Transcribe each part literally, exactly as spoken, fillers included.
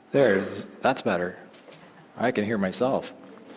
There, that's better. I can hear myself.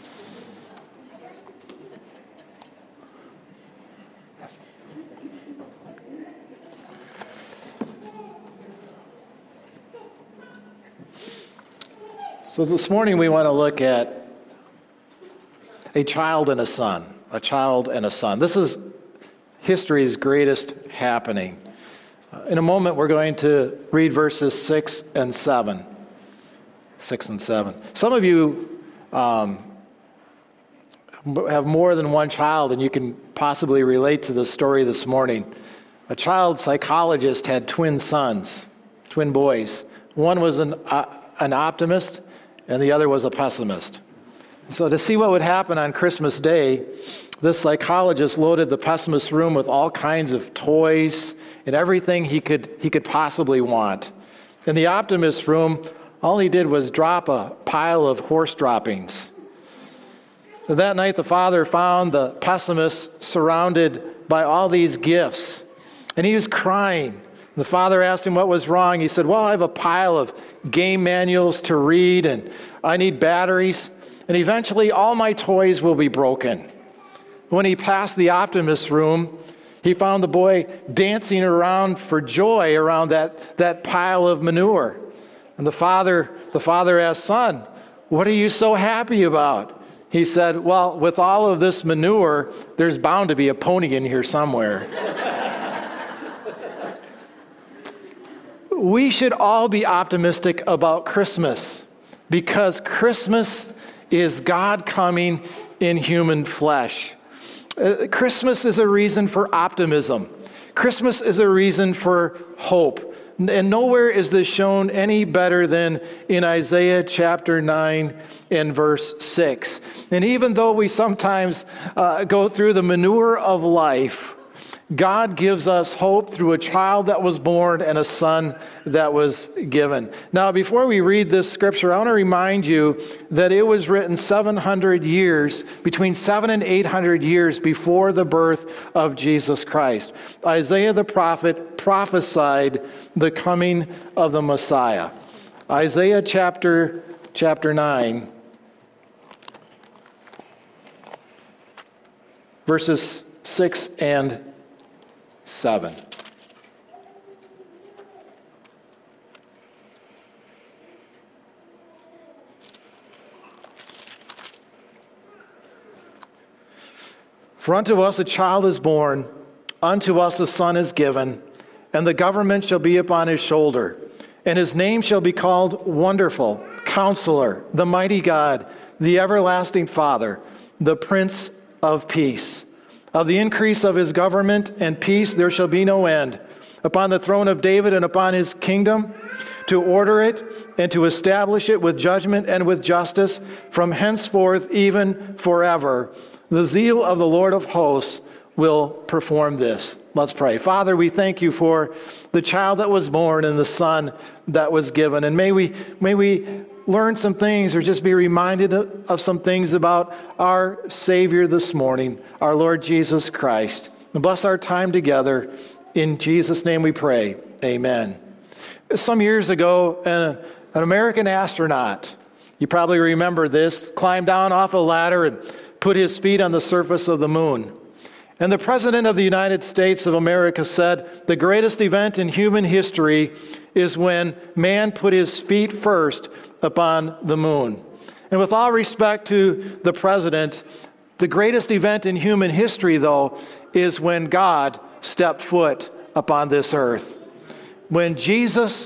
So this morning we want to look at a child and a son. A child and a son. This is history's greatest happening. Uh, in a moment we're going to read verses six and seven. Six and seven. Some of you um, have more than one child, and you can possibly relate to the story this morning. A child psychologist had twin sons, twin boys. One was an, uh, an optimist, and the other was a pessimist. So to see what would happen on Christmas Day, this psychologist loaded the pessimist's room with all kinds of toys and everything he could he could possibly want. In the optimist's room, all he did was drop a pile of horse droppings. And that night, the father found the pessimist surrounded by all these gifts, and he was crying. The father asked him what was wrong. He said, well, I have a pile of game manuals to read, and I need batteries, and eventually all my toys will be broken. When he passed the optimist's room, he found the boy dancing around for joy around that, that pile of manure. And the father, the father asked, son, what are you so happy about? He said, well, with all of this manure, there's bound to be a pony in here somewhere. We should all be optimistic about Christmas, because Christmas is God coming in human flesh. Uh, Christmas is a reason for optimism. Christmas is a reason for hope. And nowhere is this shown any better than in Isaiah chapter nine and verse six. And even though we sometimes uh, go through the manure of life, God gives us hope through a child that was born and a son that was given. Now, before we read this scripture, I want to remind you that it was written seven hundred years, between seven and eight hundred years before the birth of Jesus Christ. Isaiah the prophet prophesied the coming of the Messiah. Isaiah chapter, chapter nine, verses six and seven. For unto us a child is born, unto us a son is given, and the government shall be upon his shoulder, and his name shall be called Wonderful, Counselor, the Mighty God, the Everlasting Father, the Prince of Peace. Of the increase of his government and peace there shall be no end, upon the throne of David and upon his kingdom, to order it and to establish it with judgment and with justice from henceforth even forever. The zeal of the Lord of hosts will perform this. Let's pray. Father, we thank you for the child that was born and the son that was given. And may we, may we learn some things or just be reminded of, of some things about our Savior this morning, our Lord Jesus Christ. And bless our time together. In Jesus' name we pray. Amen. Some years ago, an, an American astronaut, you probably remember this, climbed down off a ladder and put his feet on the surface of the moon. And the President of the United States of America said, the greatest event in human history is when man put his feet first upon the moon. And with all respect to the President, the greatest event in human history, though, is when God stepped foot upon this earth. When Jesus,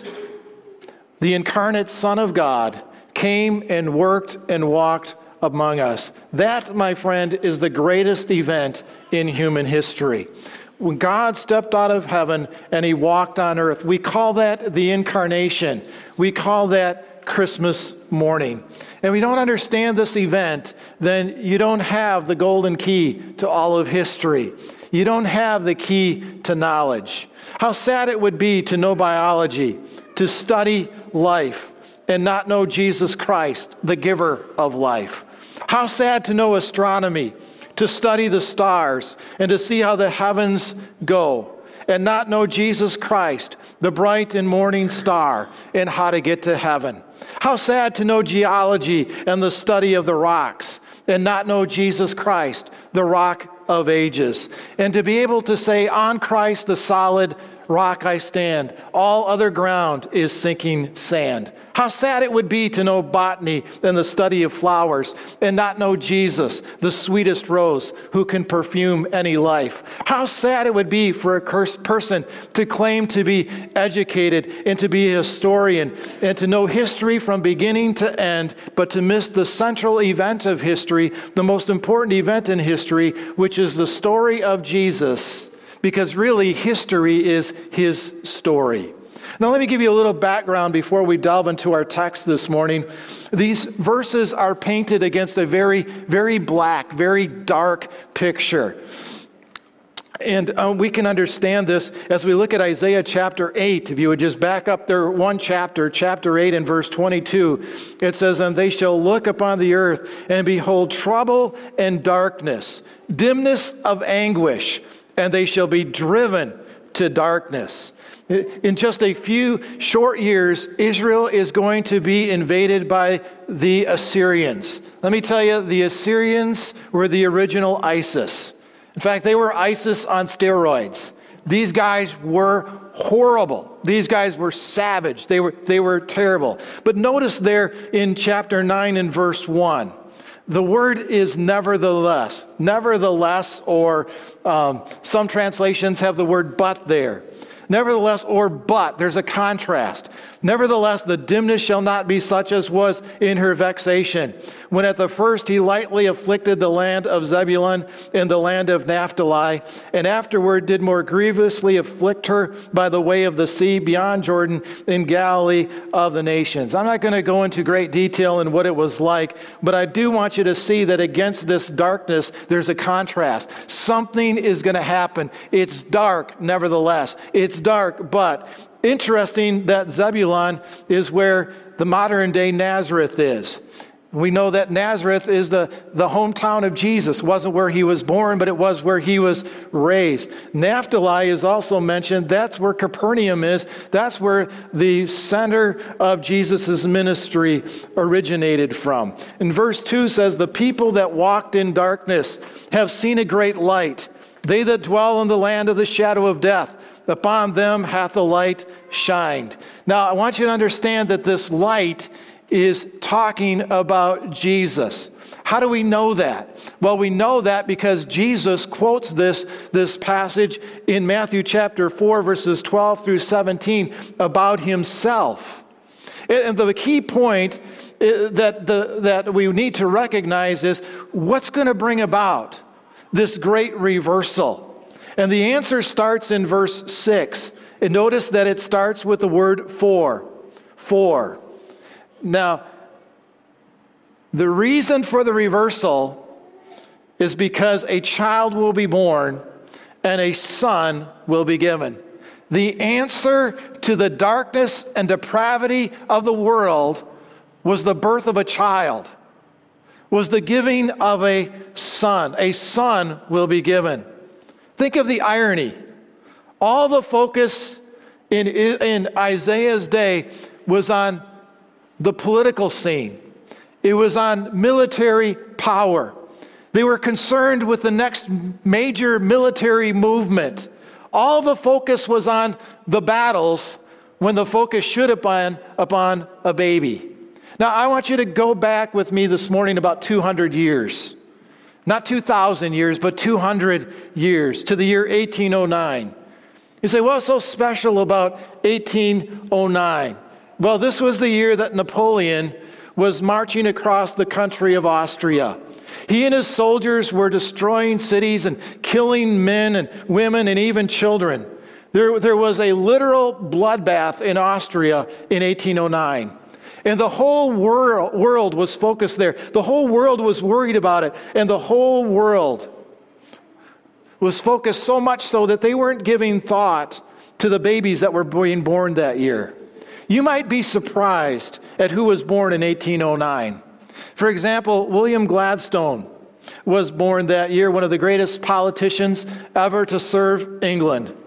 the incarnate Son of God, came and worked and walked among us. That, my friend, is the greatest event in human history. When God stepped out of heaven and he walked on earth, we call that the incarnation. We call that Christmas morning. And we don't understand this event, then you don't have the golden key to all of history. You don't have the key to knowledge. How sad it would be to know biology, to study life, and not know Jesus Christ, the giver of life. How sad to know astronomy, to study the stars, and to see how the heavens go, and not know Jesus Christ, the bright and morning star, and how to get to heaven. How sad to know geology and the study of the rocks, and not know Jesus Christ, the rock of ages. And to be able to say, on Christ the solid rock I stand, all other ground is sinking sand. How sad it would be to know botany and the study of flowers and not know Jesus, the sweetest rose who can perfume any life. How sad it would be for a person to claim to be educated and to be a historian and to know history from beginning to end, but to miss the central event of history, the most important event in history, which is the story of Jesus. Because really, history is his story. Now, let me give you a little background before we delve into our text this morning. These verses are painted against a very, very black, very dark picture. And uh, we can understand this as we look at Isaiah chapter eight. If you would just back up there one chapter, chapter eight and verse twenty-two, it says, "And they shall look upon the earth and behold trouble and darkness, dimness of anguish, and they shall be driven to darkness." In just a few short years, Israel is going to be invaded by the Assyrians. Let me tell you, the Assyrians were the original ISIS. In fact, they were ISIS on steroids. These guys were horrible. These guys were savage. They were, they were terrible. But notice there in chapter nine and verse one, the word is nevertheless. Nevertheless, or um, some translations have the word but there. Nevertheless, or but, there's a contrast. Nevertheless, the dimness shall not be such as was in her vexation, when at the first he lightly afflicted the land of Zebulun and the land of Naphtali, and afterward did more grievously afflict her by the way of the sea beyond Jordan in Galilee of the nations. I'm not going to go into great detail in what it was like, but I do want you to see that against this darkness, there's a contrast. Something is going to happen. It's dark, nevertheless. It's dark, but interesting that Zebulun is where the modern day Nazareth is. We know that Nazareth is the, the hometown of Jesus. It wasn't where he was born, but it was where he was raised. Naphtali is also mentioned. That's where Capernaum is. That's where the center of Jesus' ministry originated from. And verse two says, "The people that walked in darkness have seen a great light. They that dwell in the land of the shadow of death, upon them hath the light shined." Now, I want you to understand that this light is talking about Jesus. How do we know that? Well, we know that because Jesus quotes this, this passage in Matthew chapter four, verses twelve through seventeen about himself. And the key point that, the, that we need to recognize is what's going to bring about this great reversal. And the answer starts in verse six. And notice that it starts with the word for. For. Now, the reason for the reversal is because a child will be born and a son will be given. The answer to the darkness and depravity of the world was the birth of a child, was the giving of a son. A son will be given. Think of the irony. All the focus in, in Isaiah's day was on the political scene. It was on military power. They were concerned with the next major military movement. All the focus was on the battles when the focus should have been upon a baby. Now, I want you to go back with me this morning about two hundred years. Not two thousand years, but two hundred years, to the year eighteen oh nine. You say, what's so special about eighteen oh nine? Well, this was the year that Napoleon was marching across the country of Austria. He and his soldiers were destroying cities and killing men and women and even children. There, there was a literal bloodbath in Austria in eighteen oh nine. And the whole world, world was focused there. The whole world was worried about it. And the whole world was focused so much so that they weren't giving thought to the babies that were being born that year. You might be surprised at who was born in eighteen oh nine. For example, William Gladstone was born that year, one of the greatest politicians ever to serve England.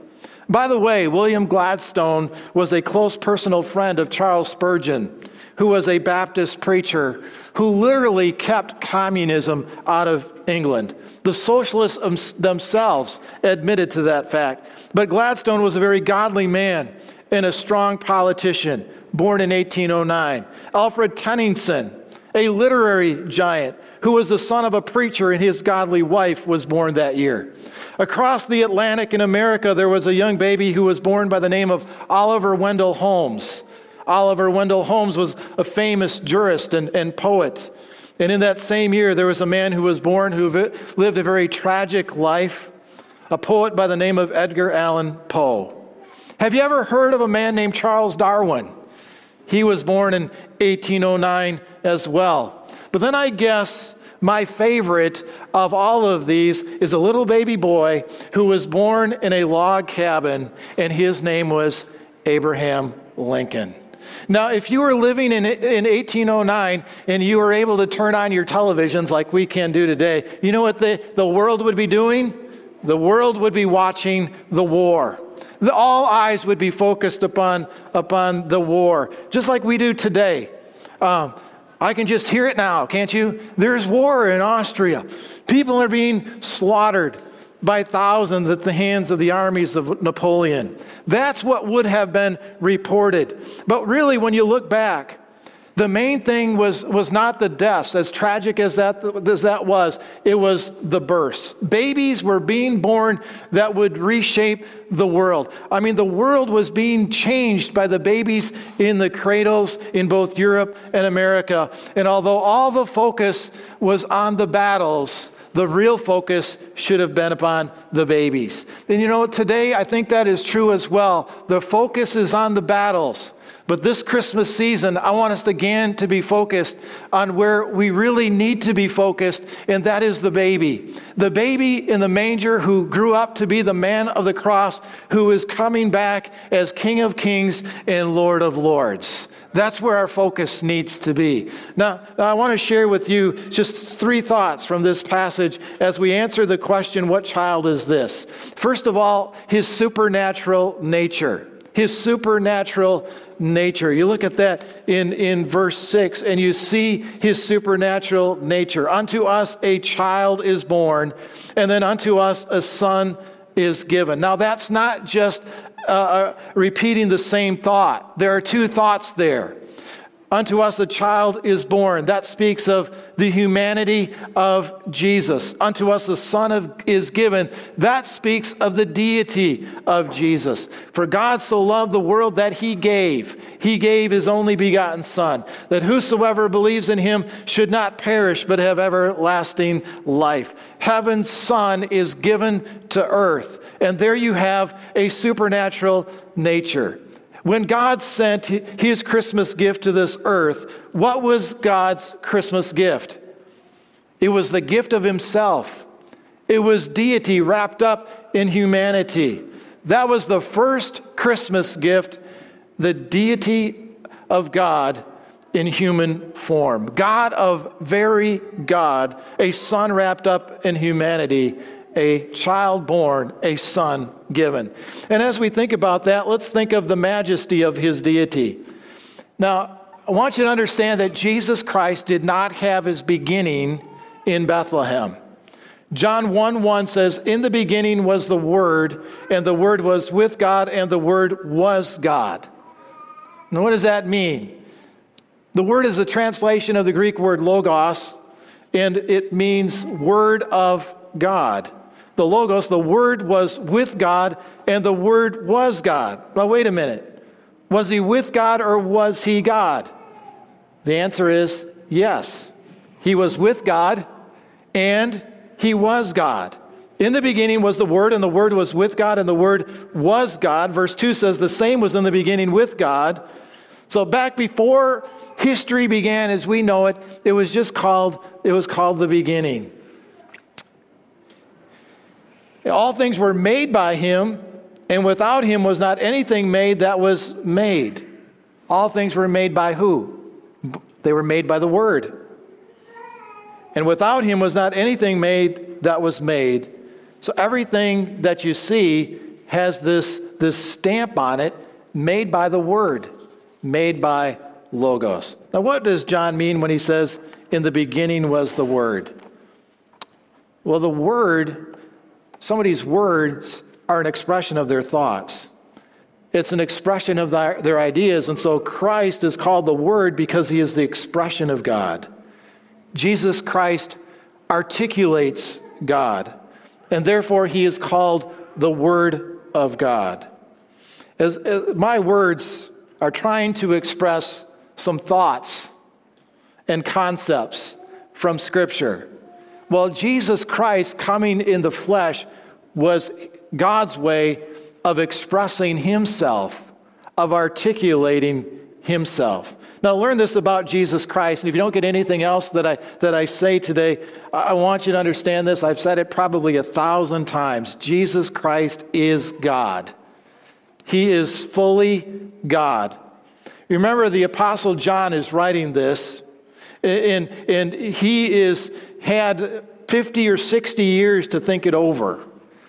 By the way, William Gladstone was a close personal friend of Charles Spurgeon, who was a Baptist preacher who literally kept communism out of England. The socialists themselves admitted to that fact. But Gladstone was a very godly man and a strong politician, born in eighteen oh nine. Alfred Tennyson, a literary giant who was the son of a preacher, and his godly wife was born that year. Across the Atlantic in America, there was a young baby who was born by the name of Oliver Wendell Holmes. Oliver Wendell Holmes was a famous jurist and, and poet. And in that same year, there was a man who was born who lived a very tragic life, a poet by the name of Edgar Allan Poe. Have you ever heard of a man named Charles Darwin? He was born in eighteen oh nine as well. But then I guess my favorite of all of these is a little baby boy who was born in a log cabin, and his name was Abraham Lincoln. Now, if you were living in, in eighteen oh nine and you were able to turn on your televisions like we can do today, you know what the, the world would be doing? The world would be watching the war. The, all eyes would be focused upon, upon the war, just like we do today. Um, I can just hear it now, can't you? There's war in Austria. People are being slaughtered by thousands at the hands of the armies of Napoleon. That's what would have been reported. But really, when you look back, the main thing was, was not the deaths, as tragic as that, as that was, it was the births. Babies were being born that would reshape the world. I mean, the world was being changed by the babies in the cradles in both Europe and America. And although all the focus was on the battles, the real focus should have been upon the babies. And you know, today I think that is true as well. The focus is on the battles. But this Christmas season, I want us again to be focused on where we really need to be focused, and that is the baby. The baby in the manger who grew up to be the man of the cross, who is coming back as King of Kings and Lord of Lords. That's where our focus needs to be. Now, now I want to share with you just three thoughts from this passage as we answer the question, what child is this? First of all, his supernatural nature. His supernatural nature. You look at that in, in verse six, and you see his supernatural nature. Unto us a child is born, and then unto us a son is given. Now that's not just uh, repeating the same thought. There are two thoughts there. Unto us a child is born. That speaks of the humanity of Jesus. Unto us a son of, is given. That speaks of the deity of Jesus. For God so loved the world that he gave. He gave his only begotten Son, that whosoever believes in him should not perish but have everlasting life. Heaven's Son is given to earth. And there you have a supernatural nature. When God sent his Christmas gift to this earth, what was God's Christmas gift? It was the gift of himself. It was deity wrapped up in humanity. That was the first Christmas gift, the deity of God in human form. God of very God, a son wrapped up in humanity, a child born, a son given. And as we think about that, let's think of the majesty of his deity. Now, I want you to understand that Jesus Christ did not have his beginning in Bethlehem. John one one says, in the beginning was the Word, and the Word was with God, and the Word was God. Now, what does that mean? The word is a translation of the Greek word logos, and it means word of God. The Logos, the Word was with God, and the Word was God. Now, wait a minute. Was he with God or was he God? The answer is yes. He was with God, and he was God. In the beginning was the Word, and the Word was with God, and the Word was God. Verse two says the same was in the beginning with God. So back before history began as we know it, it was just called, it was called the beginning. All things were made by him, and without him was not anything made that was made. All things were made by who? They were made by the Word. And without him was not anything made that was made. So everything that you see has this this stamp on it made by the Word, made by Logos. Now, what does John mean when he says, in the beginning was the Word? Well, the Word, somebody's words are an expression of their thoughts. It's an expression of their, their ideas, and so Christ is called the Word because he is the expression of God. Jesus Christ articulates God, and therefore he is called the Word of God. As, as my words are trying to express some thoughts and concepts from Scripture. Well, Jesus Christ coming in the flesh was God's way of expressing himself, of articulating himself. Now, learn this about Jesus Christ, and if you don't get anything else that I that I say today, I want you to understand this. I've said it probably a thousand times. Jesus Christ is God. He is fully God. Remember, the Apostle John is writing this, and, and he is had fifty or sixty years to think it over.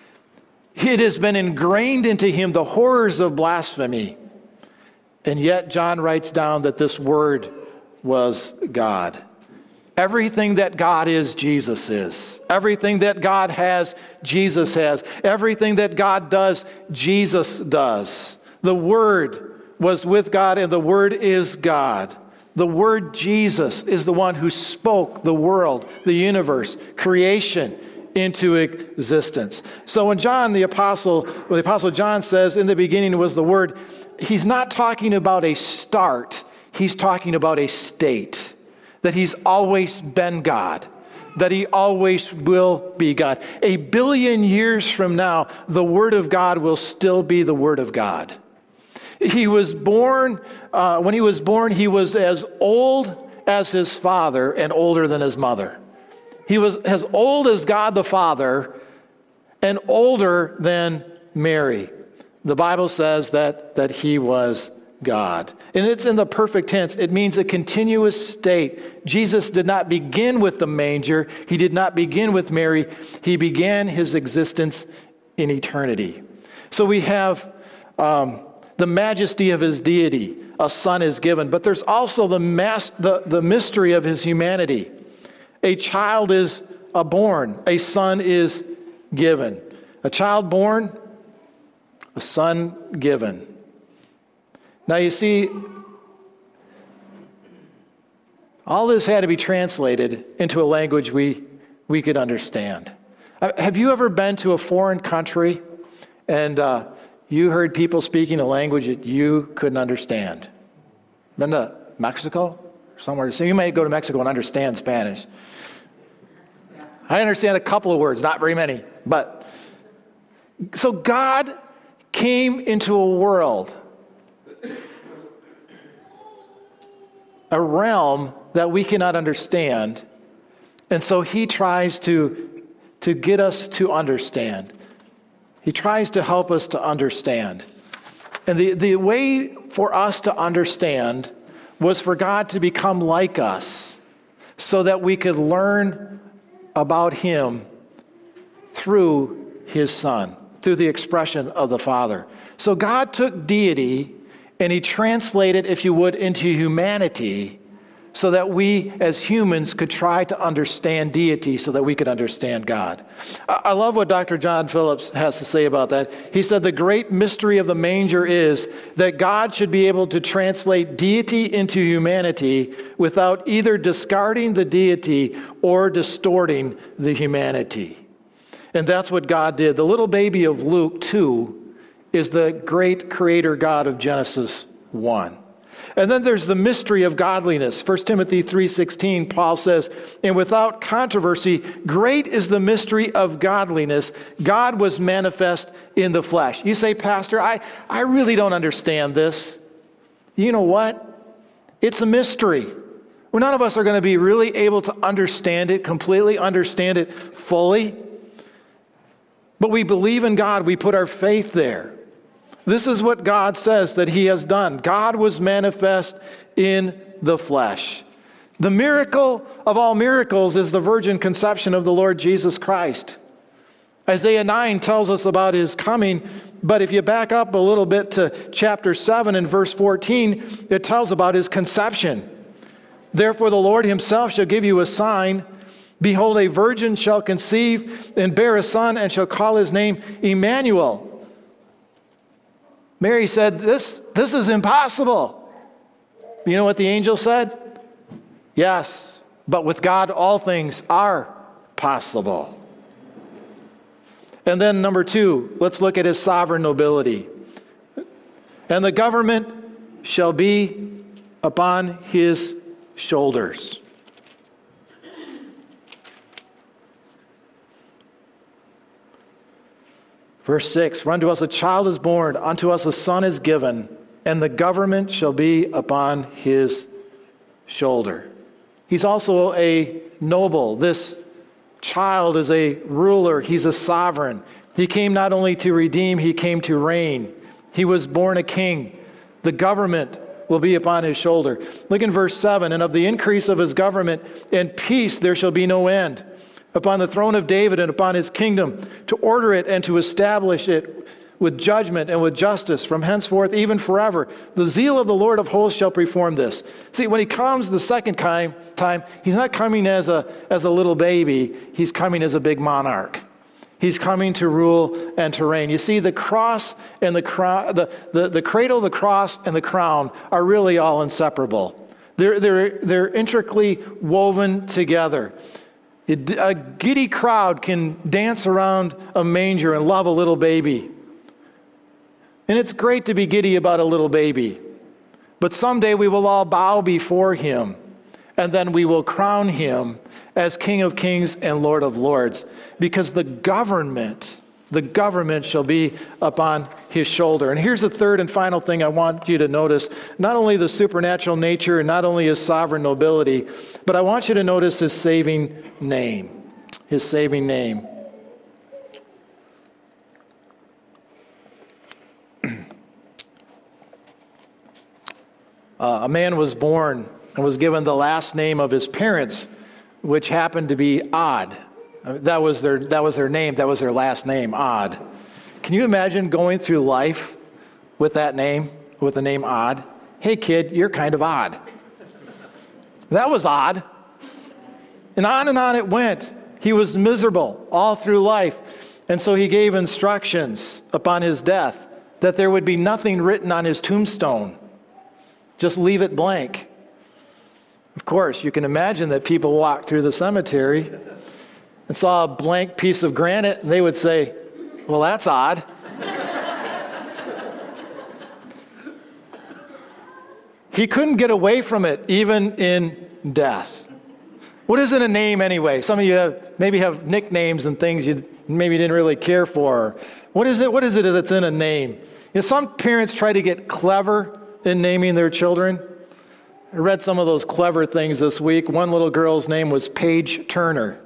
It has been ingrained into him the horrors of blasphemy. And yet John writes down that this Word was God. Everything that God is, Jesus is. Everything that God has, Jesus has. Everything that God does, Jesus does. The Word was with God, and the Word is God. The Word Jesus is the one who spoke the world, the universe, creation into existence. So when John the Apostle, when the Apostle John says, in the beginning was the Word, he's not talking about a start. He's talking about a state. That he's always been God. That he always will be God. A billion years from now, the Word of God will still be the Word of God. He was born, uh, when he was born, he was as old as his father and older than his mother. He was as old as God the Father and older than Mary. The Bible says that, that he was God. And it's in the perfect tense. It means a continuous state. Jesus did not begin with the manger. He did not begin with Mary. He began his existence in eternity. So we have um, the majesty of his deity. A son is given. But there's also the, mass, the, the mystery of his humanity. A child is a born. A son is given. A child born, a son given. Now you see, all this had to be translated into a language we, we could understand. Have you ever been to a foreign country and uh, you heard people speaking a language that you couldn't understand? Been to Mexico? Somewhere. So you might go to Mexico and understand Spanish. I understand a couple of words, not very many. But so God came into a world, a realm that we cannot understand. And so he tries to, to get us to understand. He tries to help us to understand. And the, the way for us to understand was for God to become like us so that we could learn about him through his Son, through the expression of the Father. So God took deity and he translated, if you would, into humanity so that we as humans could try to understand deity so that we could understand God. I love what Doctor John Phillips has to say about that. He said, the great mystery of the manger is that God should be able to translate deity into humanity without either discarding the deity or distorting the humanity. And that's what God did. The little baby of Luke two is the great creator God of Genesis one. And then there's the mystery of godliness. First Timothy three sixteen, Paul says, and without controversy, great is the mystery of godliness. God was manifest in the flesh. You say, Pastor, I, I really don't understand this. You know what? It's a mystery. Well, none of us are going to be really able to understand it, completely understand it fully. But we believe in God. We put our faith there. This is what God says that he has done. God was manifest in the flesh. The miracle of all miracles is the virgin conception of the Lord Jesus Christ. Isaiah nine tells us about his coming, but if you back up a little bit to chapter seven and verse fourteen, it tells about his conception. Therefore the Lord himself shall give you a sign. Behold, a virgin shall conceive and bear a son, and shall call his name Emmanuel. Mary said, this, this is impossible. You know what the angel said? Yes, but with God all things are possible. And then number two, let's look at his sovereign nobility. And the government shall be upon his shoulders. Verse six, for unto us a child is born, unto us a son is given, and the government shall be upon his shoulder. He's also a noble. This child is a ruler. He's a sovereign. He came not only to redeem, he came to reign. He was born a king. The government will be upon his shoulder. Look in verse seven, and of the increase of his government and peace there shall be no end, upon the throne of David and upon his kingdom, to order it and to establish it with judgment and with justice from henceforth even forever. The zeal of the Lord of hosts shall perform this. See, when he comes the second time, time he's not coming as a, as a little baby. He's coming as a big monarch. He's coming to rule and to reign. You see, the cross and the crown, the, the, the cradle, the cross, and the crown are really all inseparable. They're, they're, they're intricately woven together. A giddy crowd can dance around a manger and love a little baby. And it's great to be giddy about a little baby. But someday we will all bow before him, and then we will crown him as King of Kings and Lord of Lords, because the government, the government shall be upon his shoulder. And here's the third and final thing I want you to notice. Not only the supernatural nature and not only his sovereign nobility, but I want you to notice his saving name. His saving name. uh, a man was born and was given the last name of his parents, which happened to be Odd. That was their, that was their name. That was their last name, Odd. Can you imagine going through life with that name, with the name Odd? Hey kid, you're kind of odd. That was odd. And on and on it went. He was miserable all through life. And so he gave instructions upon his death that there would be nothing written on his tombstone. Just leave it blank. Of course, you can imagine that people walked through the cemetery and saw a blank piece of granite, and they would say, well, that's odd. He couldn't get away from it, even in death. What is in a name anyway? Some of you have, maybe have nicknames and things you maybe didn't really care for. What is it? What is it that's in a name? You know, some parents try to get clever in naming their children. I read some of those clever things this week. One little girl's name was Paige Turner.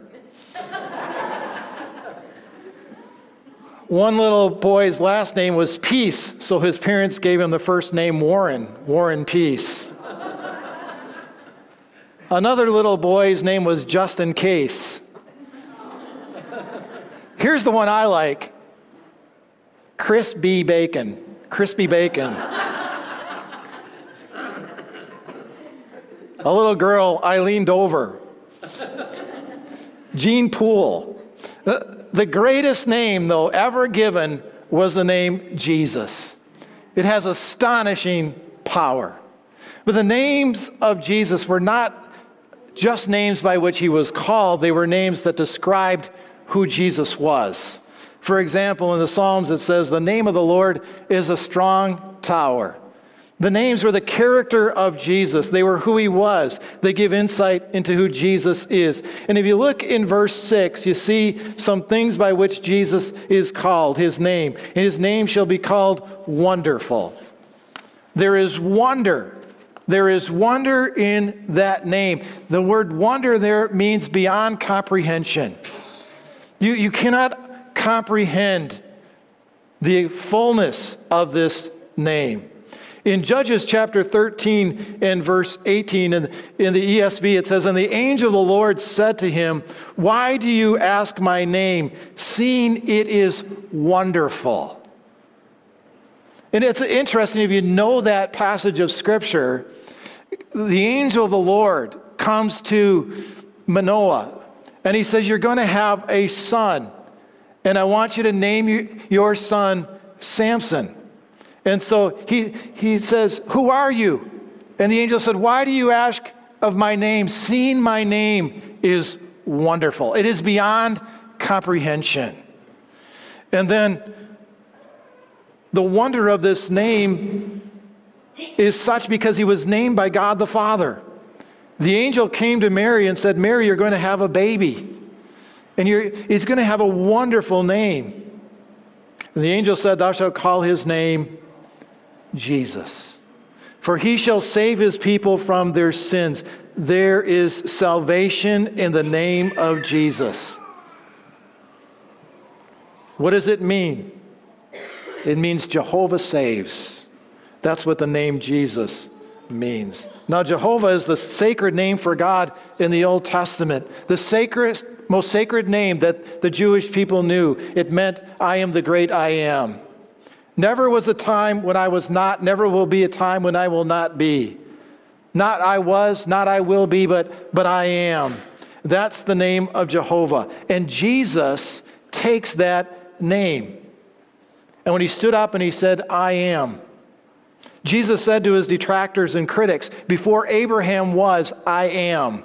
One little boy's last name was Peace, so his parents gave him the first name Warren, Warren Peace. Another little boy's name was Just in Case. Here's the one I like. Crispy Bacon. Crispy Bacon. A little girl, Eileen Dover. Jean Poole. The, the greatest name, though, ever given was the name Jesus. It has astonishing power. But the names of Jesus were not just names by which he was called. They were names that described who Jesus was. For example, in the Psalms it says, the name of the Lord is a strong tower. The names were the character of Jesus. They were who he was. They give insight into who Jesus is. And if you look in verse six, you see some things by which Jesus is called, his name. And his name shall be called Wonderful. There is wonder. There is wonder in that name. The word wonder there means beyond comprehension. You, you cannot comprehend the fullness of this name. In Judges chapter thirteen and verse eighteen, in, in the E S V, it says, "And the angel of the Lord said to him, 'Why do you ask my name, seeing it is wonderful?'" And it's interesting, if you know that passage of Scripture, the angel of the Lord comes to Manoah, and he says, "You're going to have a son, and I want you to name your son Samson." And so he, he says, "Who are you?" And the angel said, "Why do you ask of my name? Seeing my name is wonderful. It is beyond comprehension." And then the wonder of this name is such because he was named by God the Father. The angel came to Mary and said, "Mary, you're going to have a baby, and you're, he's going to have a wonderful name." And the angel said, "Thou shalt call his name Jesus, for he shall save his people from their sins." There is salvation in the name of Jesus. What does it mean? It means Jehovah saves. That's what the name Jesus means. Now, Jehovah is the sacred name for God in the Old Testament, the sacred, most sacred name that the Jewish people knew. It meant, "I am the great I am." Never was a time when I was not, never will be a time when I will not be. Not I was, not I will be, but, but I am. That's the name of Jehovah. And Jesus takes that name. And when he stood up and he said, "I am," Jesus said to his detractors and critics, "Before Abraham was, I am."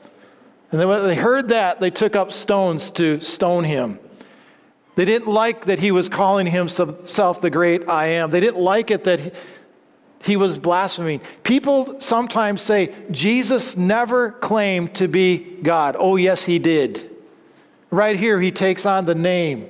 And then when they heard that, they took up stones to stone him. They didn't like that he was calling himself the great I am. They didn't like it that he was blaspheming. People sometimes say, Jesus never claimed to be God. Oh, yes, he did. Right here, he takes on the name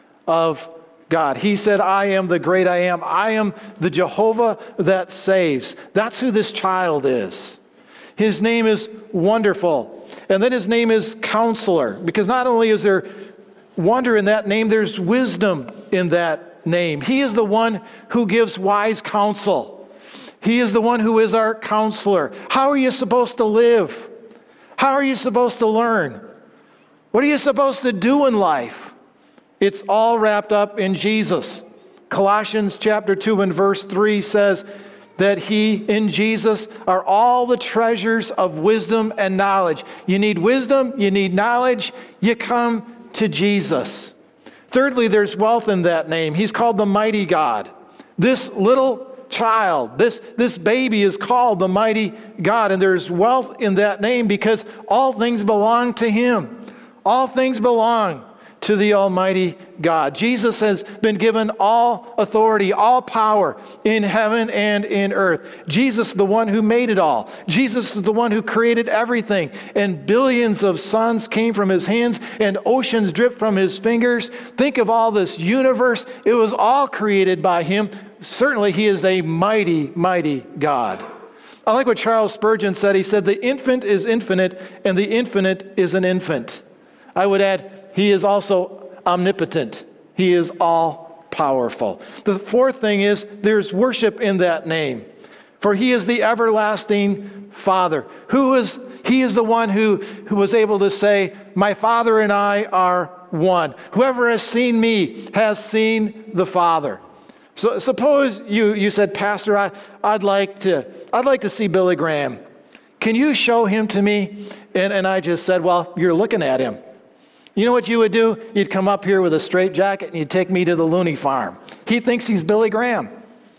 of God. He said, "I am the great I am. I am the Jehovah that saves." That's who this child is. His name is Wonderful. And then his name is Counselor, because not only is there wonder in that name, there's wisdom in that name. He is the one who gives wise counsel. He is the one who is our counselor. How are you supposed to live? How are you supposed to learn? What are you supposed to do in life? It's all wrapped up in Jesus. Colossians chapter two and verse three says that he, in Jesus, are all the treasures of wisdom and knowledge. You need wisdom, you need knowledge, you come to Jesus. Thirdly, there's wealth in that name. He's called the Mighty God. This little child, this, this baby is called the Mighty God, and there's wealth in that name because all things belong to him. All things belong to the Almighty God. Jesus has been given all authority, all power in heaven and in earth. Jesus is the one who made it all. Jesus is the one who created everything. And billions of suns came from his hands and oceans dripped from his fingers. Think of all this universe. It was all created by him. Certainly he is a mighty, mighty God. I like what Charles Spurgeon said. He said, "The infant is infinite and the infinite is an infant." I would add, he is also omnipotent. He is all-powerful. The fourth thing is there's worship in that name. For he is the everlasting Father. Who is, he is the one who, who was able to say, "My Father and I are one. Whoever has seen me has seen the Father." So suppose you, you said, "Pastor, I, I'd like to I'd like to see Billy Graham. Can you show him to me?" And, and I just said, "Well, you're looking at him." You know what you would do? You'd come up here with a straight jacket and you'd take me to the loony farm. He thinks he's Billy Graham.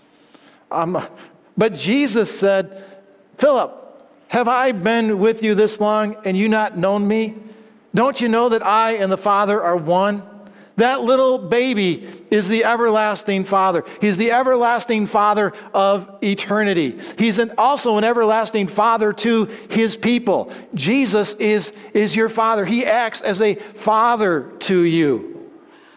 Um, but Jesus said, "Philip, have I been with you this long and you not known me? Don't you know that I and the Father are one?" That little baby is the everlasting Father. He's the everlasting Father of eternity. He's an, also an everlasting Father to his people. Jesus is, is your Father. He acts as a father to you.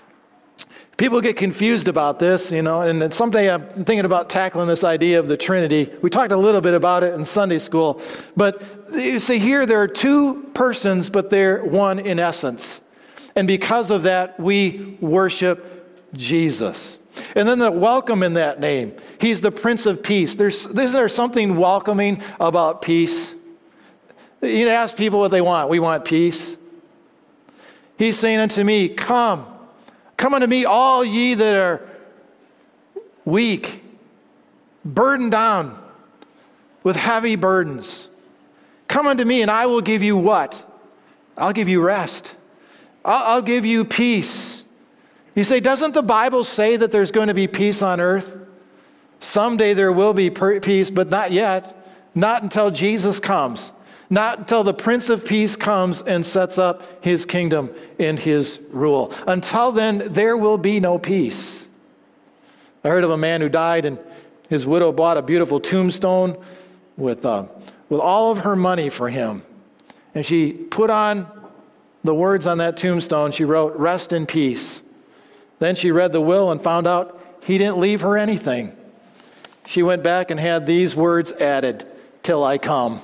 People get confused about this, you know, and someday I'm thinking about tackling this idea of the Trinity. We talked a little bit about it in Sunday school, but you see here there are two persons, but they're one in essence. And because of that, we worship Jesus. And then the welcome in that name. He's the Prince of Peace. There's, isn't there something welcoming about peace? You ask people what they want. We want peace. He's saying unto me, come. Come unto me, all ye that are weak, burdened down with heavy burdens. Come unto me, and I will give you what? I'll give you rest. I'll, I'll give you peace. You say, doesn't the Bible say that there's going to be peace on earth? Someday there will be peace, but not yet. Not until Jesus comes. Not until the Prince of Peace comes and sets up his kingdom and his rule. Until then, there will be no peace. I heard of a man who died, and his widow bought a beautiful tombstone with, uh, with all of her money for him. And she put on the words on that tombstone. She wrote, "Rest in peace." Then she read the will and found out he didn't leave her anything. She went back and had these words added, "Till I come."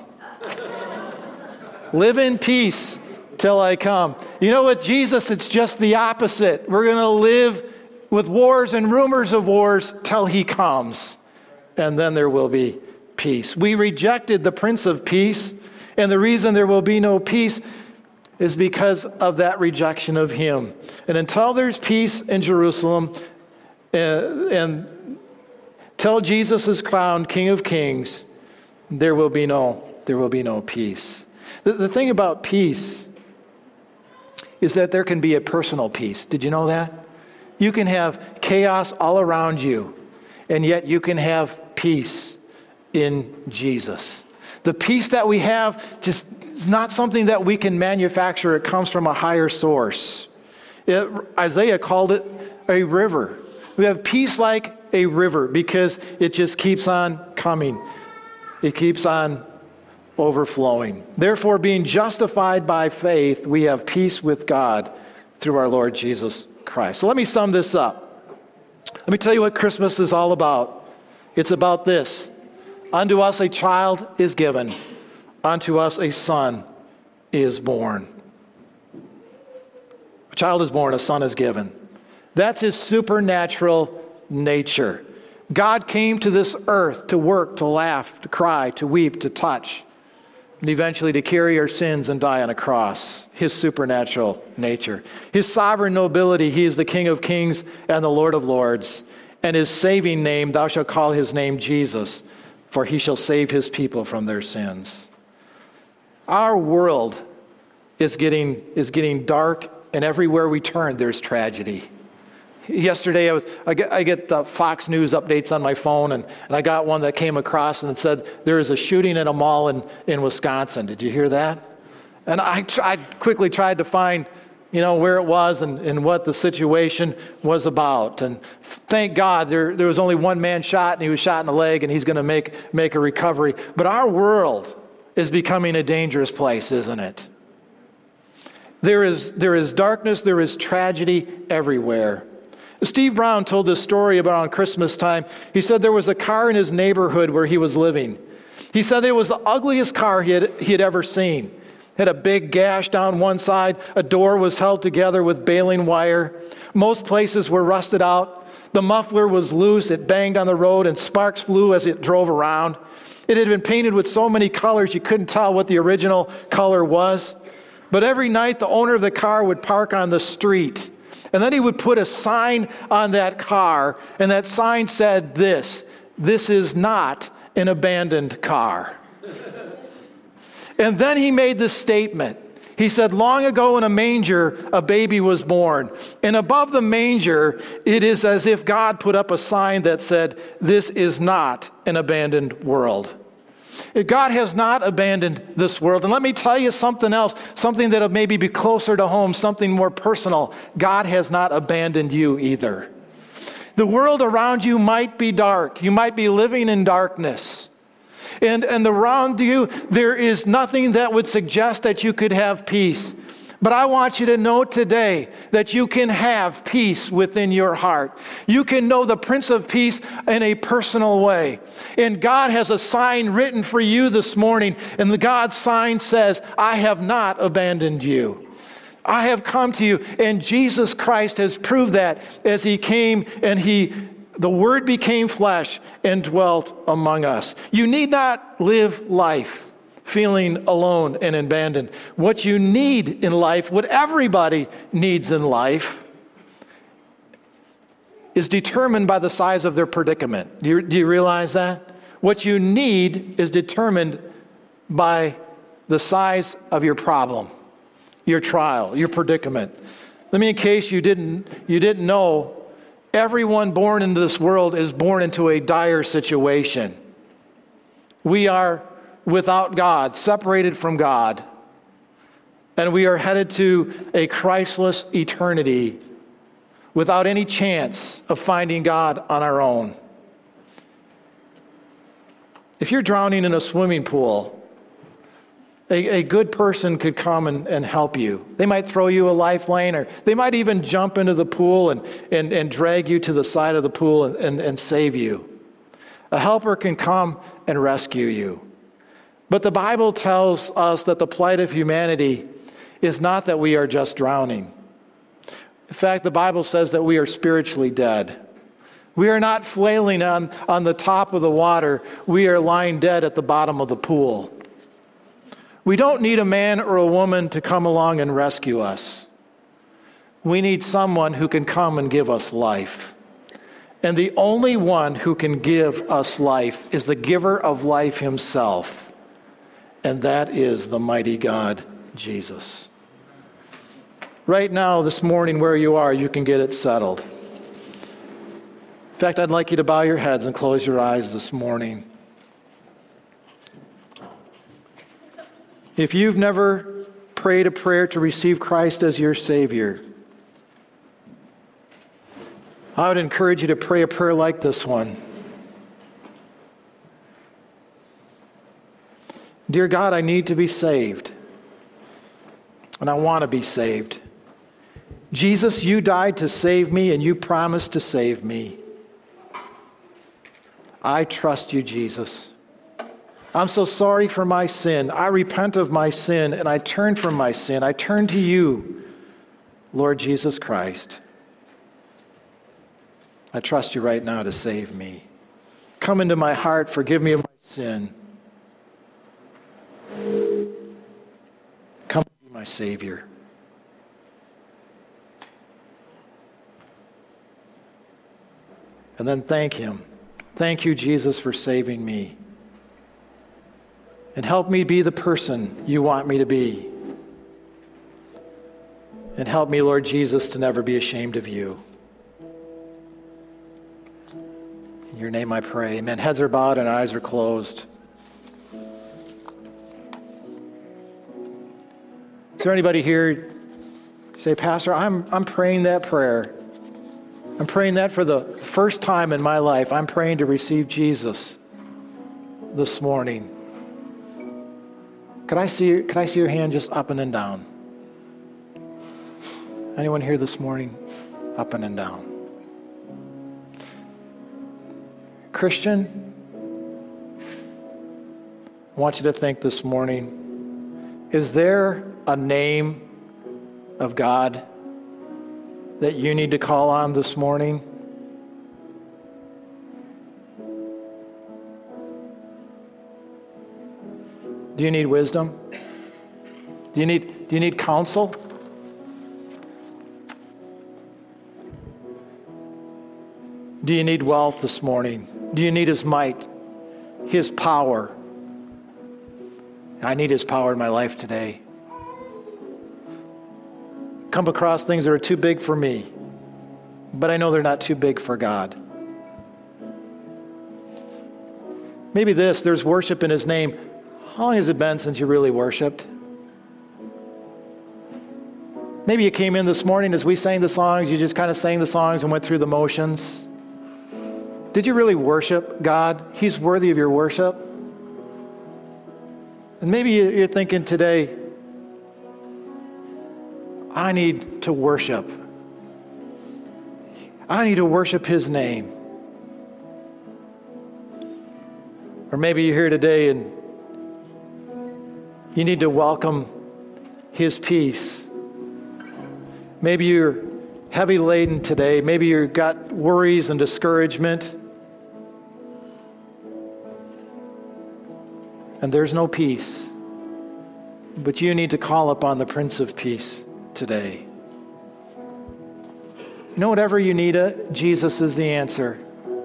Live in peace till I come. You know, with Jesus, it's just the opposite. We're going to live with wars and rumors of wars till he comes. And then there will be peace. We rejected the Prince of Peace, and the reason there will be no peace is because of that rejection of him. And until there's peace in Jerusalem, uh, and till Jesus is crowned King of Kings, there will be no, there will be no peace. The, the thing about peace is that there can be a personal peace. Did you know that? You can have chaos all around you, and yet you can have peace in Jesus. The peace that we have just is not something that we can manufacture. It comes from a higher source. It, Isaiah called it a river. We have peace like a river because it just keeps on coming. It keeps on overflowing. Therefore, being justified by faith, we have peace with God through our Lord Jesus Christ. So let me sum this up. Let me tell you what Christmas is all about. It's about this. Unto us a child is given. Unto us a son is born. A child is born, a son is given. That's his supernatural nature. God came to this earth to work, to laugh, to cry, to weep, to touch, and eventually to carry our sins and die on a cross. His supernatural nature. His sovereign nobility, he is the King of Kings and the Lord of Lords. And his saving name, thou shalt call his name Jesus, for he shall save his people from their sins. Our world is getting, is getting dark, and everywhere we turn, there's tragedy. Yesterday, I, was, I get, I get uh, Fox News updates on my phone, and, and I got one that came across and it said there is a shooting at a mall in, in Wisconsin. Did you hear that? And I, I quickly tried to find, you know, where it was and, and what the situation was about. And thank God there, there was only one man shot, and he was shot in the leg, and he's going to make, make a recovery. But our world is becoming a dangerous place, isn't it? There is, there is darkness, there is tragedy everywhere. Steve Brown told this story about on Christmas time. He said there was a car in his neighborhood where he was living. He said it was the ugliest car he had, he had ever seen. It had a big gash down one side. A door was held together with baling wire. Most places were rusted out. The muffler was loose. It banged on the road, and sparks flew as it drove around. It had been painted with so many colors you couldn't tell what the original color was. But every night the owner of the car would park on the street, and then he would put a sign on that car, and that sign said this: "This is not an abandoned car." And then he made this statement. He said, "Long ago in a manger, a baby was born. And above the manger, it is as if God put up a sign that said, 'This is not an abandoned world.'" God has not abandoned this world. And let me tell you something else, something that'll maybe be closer to home, something more personal. God has not abandoned you either. The world around you might be dark. You might be living in darkness. And, and around you, there is nothing that would suggest that you could have peace. But I want you to know today that you can have peace within your heart. You can know the Prince of Peace in a personal way. And God has a sign written for you this morning. And the God sign says, "I have not abandoned you. I have come to you. And Jesus Christ has proved that as he came and he, the Word became flesh and dwelt among us. You need not live life feeling alone and abandoned. What you need in life, what everybody needs in life, is determined by the size of their predicament. Do you, do you realize that? What you need is determined by the size of your problem, your trial, your predicament. Let me, in case you didn't, you didn't know, everyone born into this world is born into a dire situation. We are without God, separated from God, and we are headed to a Christless eternity without any chance of finding God on our own. If you're drowning in a swimming pool, a, a good person could come and, and help you. They might throw you a lifeline, or they might even jump into the pool and, and, and drag you to the side of the pool and, and, and save you. A helper can come and rescue you. But the Bible tells us that the plight of humanity is not that we are just drowning. In fact, the Bible says that we are spiritually dead. We are not flailing on, on the top of the water. We are lying dead at the bottom of the pool. We don't need a man or a woman to come along and rescue us. We need someone who can come and give us life. And the only one who can give us life is the giver of life himself. And that is the mighty God, Jesus. Right now, this morning, where you are, you can get it settled. In fact, I'd like you to bow your heads and close your eyes this morning. If you've never prayed a prayer to receive Christ as your Savior, I would encourage you to pray a prayer like this one. Dear God, I need to be saved, and I want to be saved. Jesus, you died to save me, and you promised to save me. I trust you, Jesus. I'm so sorry for my sin. I repent of my sin, and I turn from my sin. I turn to you, Lord Jesus Christ. I trust you right now to save me. Come into my heart, forgive me of my sin. Come be my Savior. And then thank him. Thank you, Jesus, for saving me. And help me be the person you want me to be. And help me, Lord Jesus, to never be ashamed of you. In your name I pray. Amen. Heads are bowed and eyes are closed. Is there anybody here say, Pastor, I'm I'm praying that prayer. I'm praying that for the first time in my life. I'm praying to receive Jesus this morning. Could I see, could I see your hand just up and then down? Anyone here this morning? Up and then down. Christian, I want you to think this morning, is there a name of God that you need to call on this morning? Do you need wisdom? Do you need, do you need counsel? Do you need wealth this morning? Do you need his might, his power? I need his power in my life today. Come across things that are too big for me, but I know they're not too big for God. Maybe this, there's worship in his name. How long has it been since you really worshiped? Maybe you came in this morning as we sang the songs, you just kind of sang the songs and went through the motions. Did you really worship God? He's worthy of your worship. And maybe you're thinking today, I need to worship. I need to worship his name. Or maybe you're here today and you need to welcome his peace Maybe you're heavy laden today. Maybe you've got worries and discouragement. And there's no peace. But you need to call upon the Prince of Peace today. You know, whatever you need, uh, Jesus is the answer.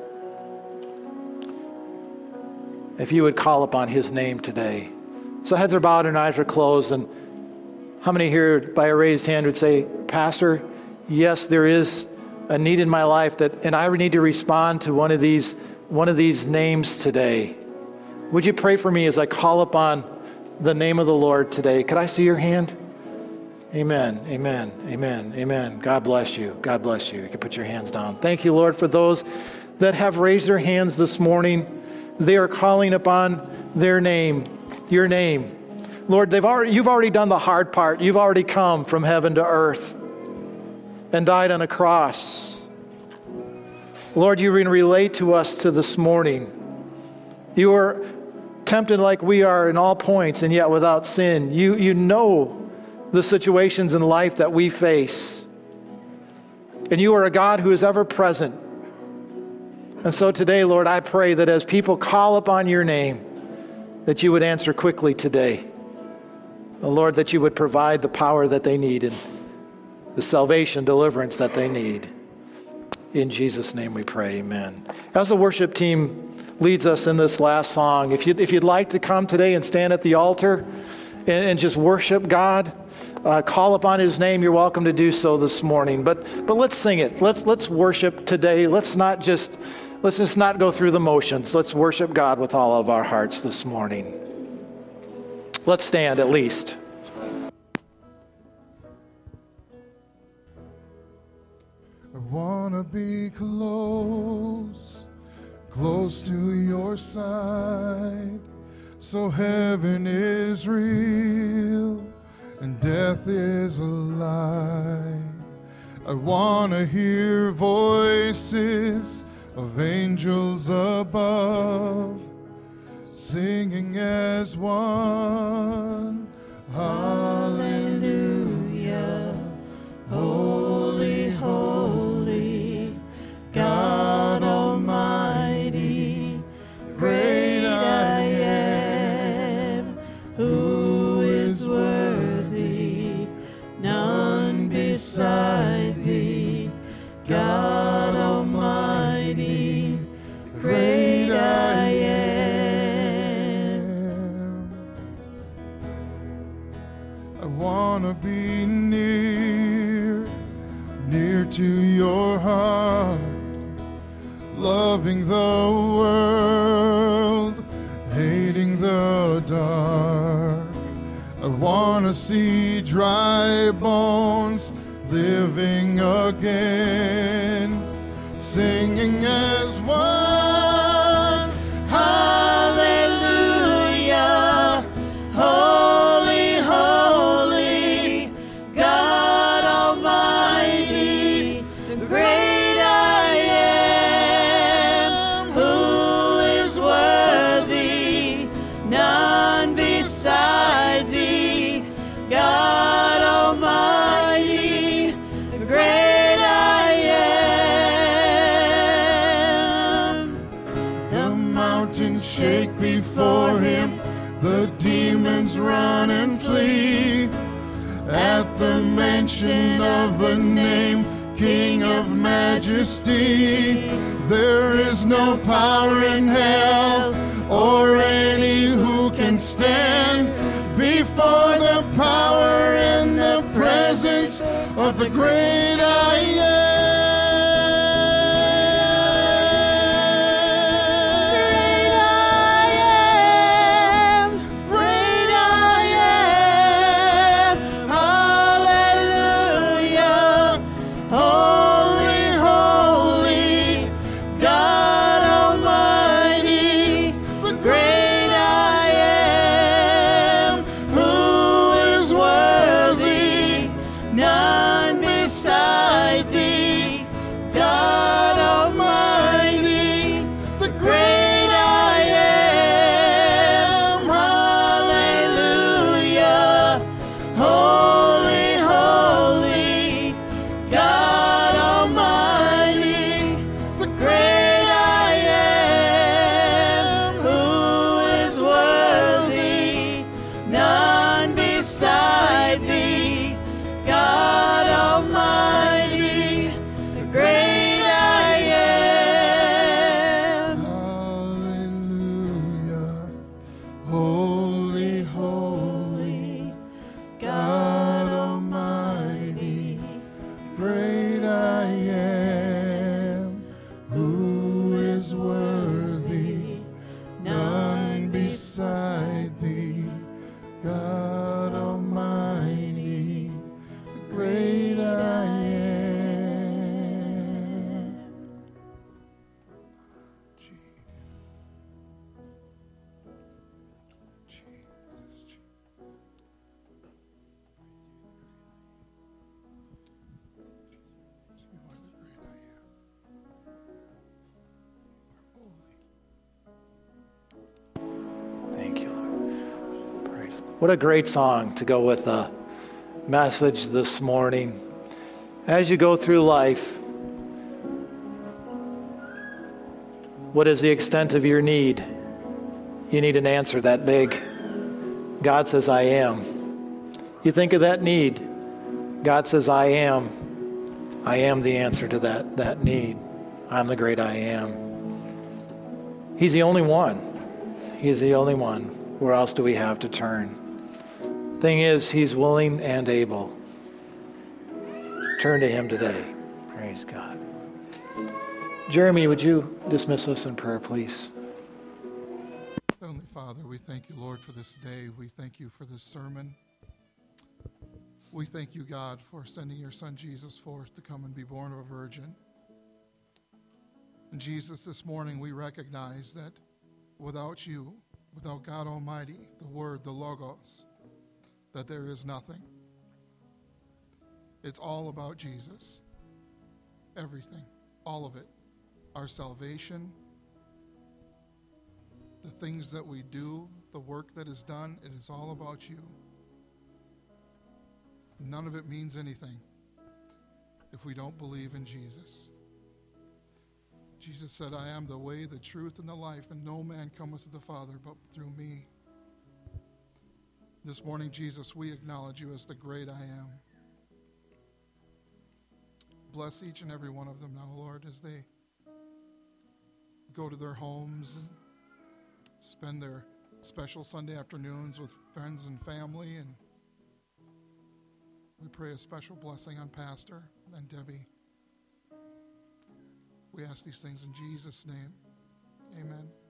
If you would call upon his name today. So heads are bowed and eyes are closed. And how many here by a raised hand would say, Pastor, yes, there is a need in my life that, and I need to respond to one of these, one of these names today. Would you pray for me as I call upon the name of the Lord today? Could I see your hand? Amen, amen, amen, amen. God bless you. God bless you. You can put your hands down. Thank you, Lord, for those that have raised their hands this morning. They are calling upon their name, your name. Lord, they've already, you've already done the hard part. You've already come from heaven to earth and died on a cross. Lord, you can relate to us to this morning. You are tempted like we are in all points and yet without sin. You, you know the situations in life that we face. And you are a God who is ever present. And so today, Lord, I pray that as people call upon your name, that you would answer quickly today. Lord, that you would provide the power that they need and the salvation, deliverance that they need. In Jesus' name we pray, amen. As the worship team leads us in this last song, if, you, if you'd like to come today and stand at the altar and, and just worship God, uh, call upon his name, you're welcome to do so this morning. But but let's sing it. Let's let's worship today. Let's not just let's just not go through the motions. Let's worship God with all of our hearts this morning. Let's stand at least. I wanna be close, close to your side, so heaven is real and death is a lie. I wanna hear voices of angels above, singing as one, hallelujah, holy, holy, God Almighty, great I am, who is worthy, none beside thee, God Almighty, great I am. I wanna be near, near to your heart, loving the world, hating the dark. I wanna see dry bones living again, singing as one, hallelujah, holy, holy, God Almighty, the great I am, who is worthy, none beside thee, God Almighty, the great I am. The mountains shake before him, the demons run and flee, at the mention of the name King of Majesty. There is no power in hell or any who can stand before the power and the presence of the great I am. Great I am, great I am, hallelujah, holy, holy, God Almighty, the great I am, who is worthy, none beside thee, What a great song to go with the message this morning. As you go through life, what is the extent of your need? You need an answer that big. God says, I am. You think of that need. God says, I am. I am the answer to that, that need. I'm the great I am. He's the only one. He's the only one. Where else do we have to turn? Thing is, he's willing and able. Turn to him today. Praise God. Jeremy, would you dismiss us in prayer, please? Heavenly Father, we thank you, Lord, for this day. We thank you for this sermon. We thank you, God, for sending your son Jesus forth to come and be born of a virgin. And Jesus, this morning we recognize that without you, without God Almighty, the Word, the Logos, that there is nothing. It's all about Jesus. Everything, all of it. Our salvation, the things that we do, the work that is done, it is all about you. None of it means anything if we don't believe in Jesus. Jesus said, I am the way, the truth, and the life, and no man cometh to the Father but through me. This morning, Jesus, we acknowledge you as the great I am. Bless each and every one of them now, Lord, as they go to their homes and spend their special Sunday afternoons with friends and family. And we pray a special blessing on Pastor and Debbie. We ask these things in Jesus' name. Amen.